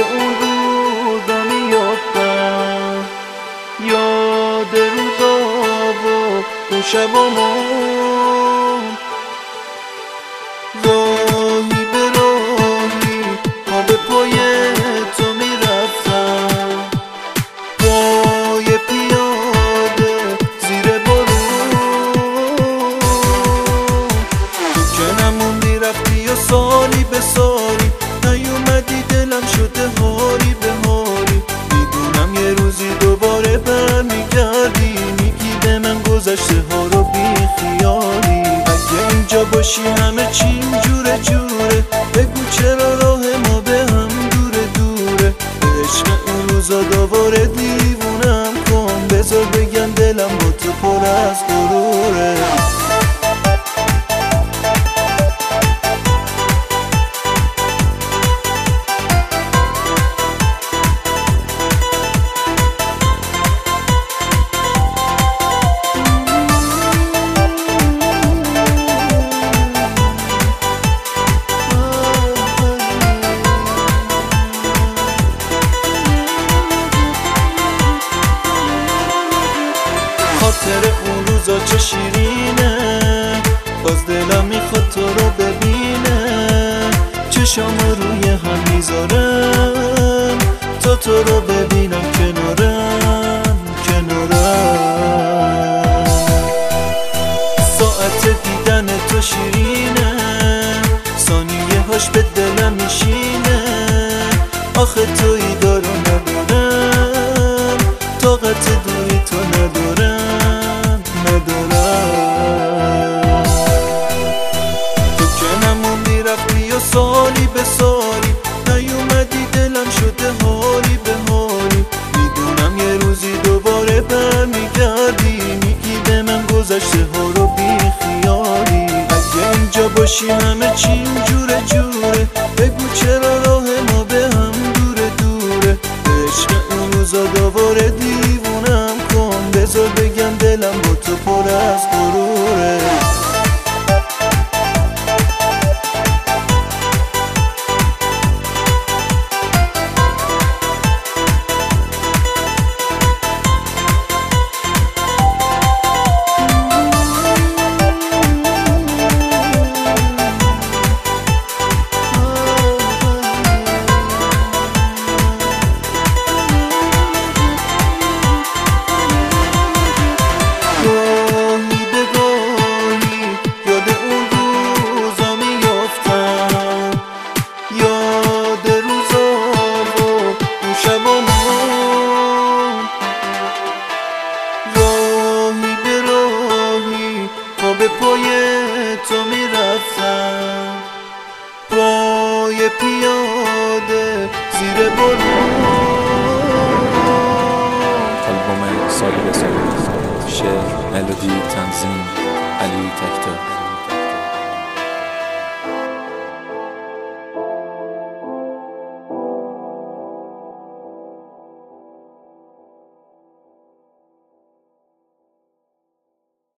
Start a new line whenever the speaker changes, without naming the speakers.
اون روزا میافتم، یاد روزا و اون شبامون. راهی به راهی پا به پای تو میرفتم، پای پیاده زیر بارون. تو که نموندی رفتی و سالی به سالی نیومدی، دلم شده حالی به حالی. میدونم یه روزی دوباره برمیگردی، میگی به من گذشته ها رو بی خیالی. اگه اینجا باشی همه چیم جوره جوره، بگو چرا راه ما به هم دوره دوره. عشق اون روزا دوباره دیوونم کن، بذار بگم دلم با تو پر از غروره. خاطر اون روزا چه شیرینه، باز دلم میخواد تو رو ببینه. چشام روی هم میذارم تا تو رو ببینم کنارم کنارم. ساعت دیدن تو شیرینه، ثانیه هاش به دلم میشینه. آخه تویی دارو ندارم، طاقت دوری تو ندارم ندارم. تو که نموندی رفتی و سالی به سالی نیومدی، دلم شده حالی به حالی. میدونم یه روزی دوباره برمیگردی، میگی به من گذشته ها رو بی خیالی. اگه اینجا باشی همه چیم جوره جوره، بگو چرا راه ما به هم دوره دوره. عشق اون روزا دوباره دیوونم کن، بذار بگم دلم با تو پر از غروره. به پای تو میرفتم، پای پیاده زیر بارون.
آلبوم سالی به سالی، شعر، ملودی، تنظیم علی تک‌تک.